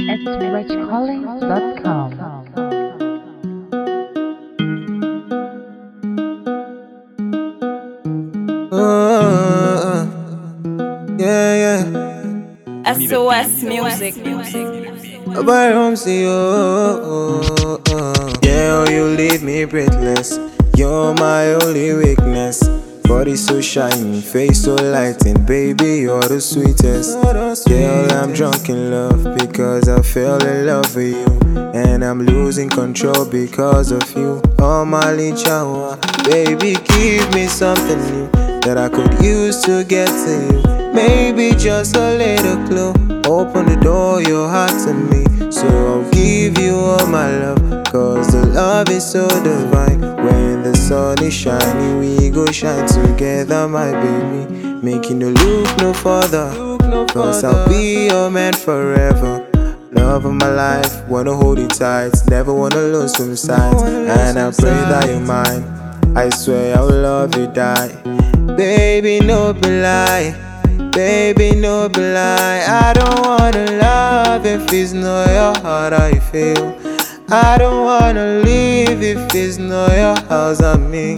at richcallings.com. Yeah, yeah. SOS Music. About home, see you. Yeah, oh, you leave me breathless. You're my only weakness. Body so shiny, face so light, and baby, you're the sweetest. Girl, I'm drunk in love because I fell in love with you. And I'm losing control because of you. Oh, my chihuahua, baby, give me something new that I could use to get to you. Maybe just a little clue. Open the door, your heart to me. So I'll give you all my love, cause the love is so divine. When the sun is shining, we go shine together, my baby. Making you look no further, cause I'll be your man forever. Love of my life, wanna hold you tight, never wanna lose from sight. And I pray that you're mine, I swear I'll love you, die. Baby, no be lie. Baby, no be lie. I don't wanna love if it's not your heart how you feel. I don't wanna leave if it's not your house on me.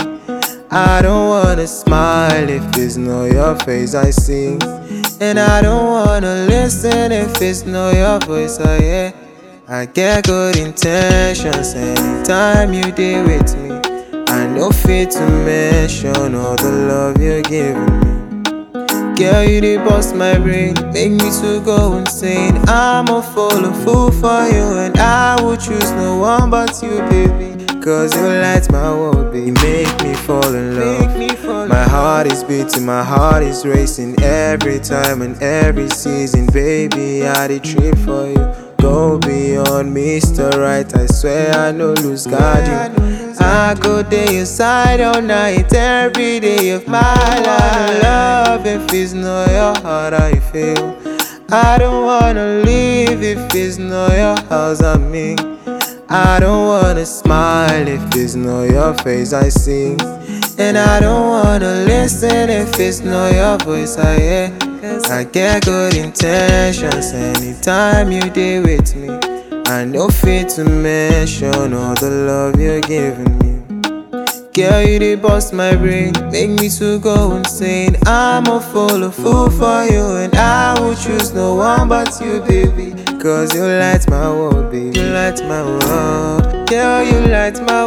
I don't wanna smile if it's not your face I see. And I don't wanna listen if it's not your voice I hear. I get good intentions anytime you deal with me. I no fit to mention all the love you're giving me. Girl, you dey bust my brain, make me to go insane. I'm a fool for you, and I would choose no one but you, baby. Cause you light my world, baby. Make me fall in love. My heart is beating, my heart is racing every time and every season, baby. I dey trip for you. Go beyond Mr. Right, I swear I no lose guard you. I go day inside all night, every day of my life. Love if it's not your heart how you feel. I don't wanna leave if it's not your house on me. I don't wanna smile if it's not your face I see. And I don't wanna listen if it's not your voice I hear. I get good intentions anytime you deal with me. I no fit to mention all the love you're giving me. Girl, you dey bust my brain, make me to go insane. I'm a fool for you, and I will choose no one but you, baby. Cause you light my world, baby. You light my world. Girl, you light my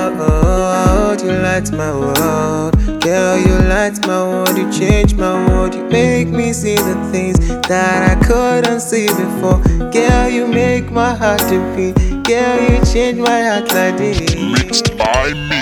world. You light my world. Girl, you light my world. You change my world. You make me see the things that I couldn't see before. Girl, you make my heart to beat. Girl, you change my heart like this. Mixed by me.